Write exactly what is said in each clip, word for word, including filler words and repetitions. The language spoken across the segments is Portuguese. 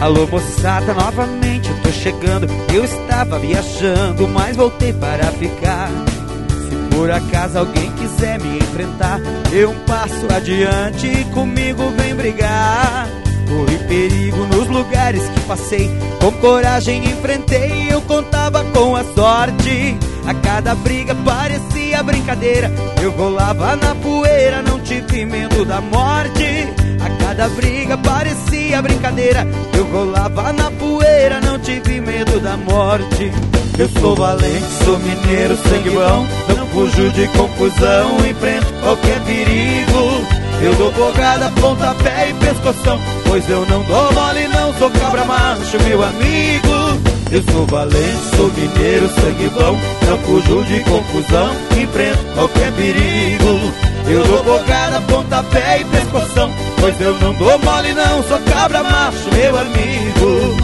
Alô moçada, novamente eu tô chegando. Eu estava viajando, mas voltei para ficar. Se por acaso alguém quiser me enfrentar, dê um passo adiante e comigo vem brigar. Corri perigo nos lugares que passei, com coragem enfrentei, eu contava com a sorte. A cada briga parecia brincadeira, eu rolava na poeira, não tive medo da morte. A cada briga parecia brincadeira, eu rolava na poeira, não tive medo da morte. Eu sou valente, sou mineiro, sangue bom, não fujo de confusão, enfrento qualquer perigo. Eu dou bocada, pontapé e pescoção, pois eu não dou mole, não sou cabra macho, meu amigo. Eu sou valente, sou mineiro, sangue bom, não fujo de confusão, enfrento qualquer perigo. Eu dou bocada, pontapé e pescoção, pois eu não dou mole, não sou cabra macho, meu amigo.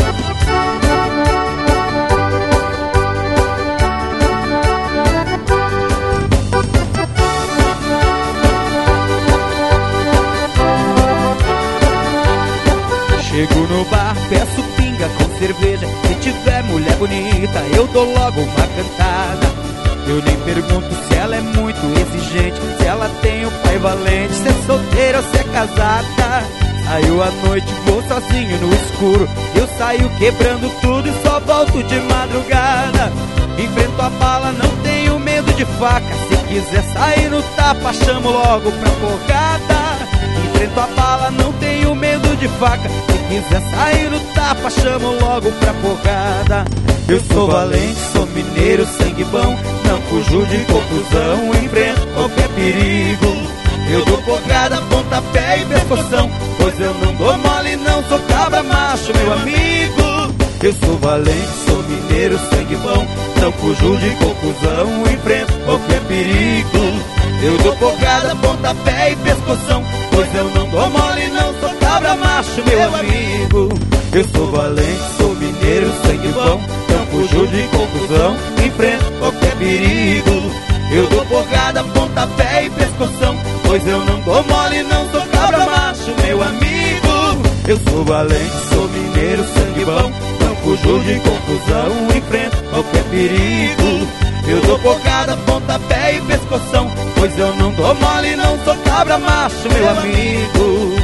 Chego no bar, peço pinga com cerveja. Se tiver mulher bonita, eu dou logo uma cantada. Eu nem pergunto se ela é muito exigente, se ela tem um pai valente, se é solteira ou se é casada. Saio à noite, vou sozinho no escuro, eu saio quebrando tudo e só volto de madrugada. Enfrento a bala, não tenho medo de faca, se quiser sair no tapa, chamo logo pra porrada. Enfrento a bala, não tenho medo de faca, se quiser sair no tapa, chamo logo pra porrada. Eu sou valente, sou mineiro, sangue bom, não fujo de confusão, enfrento qualquer perigo. Eu dou porrada, pontapé e pescoção, pois eu não dou mole, não sou cabra macho, meu amigo. Eu sou valente, sou mineiro, sangue bom, não fujo de confusão, enfrento qualquer perigo. Eu dou porrada, pontapé e pescoção, pois eu não dou mole, não sou cabra macho, meu amigo. Eu sou valente, sou mineiro, sangue bom, não fujo de confusão, enfrento qualquer perigo. Eu dou porrada, pontapé e pescoção, pois eu não dou mole, não sou cabra macho, meu amigo. Eu sou valente, sou mineiro, sangue bom, não fujo de confusão, enfrento qualquer perigo. Eu dou porrada, pontapé e pescoção, pois eu não dou mole, não sou cabra macho, meu amigo.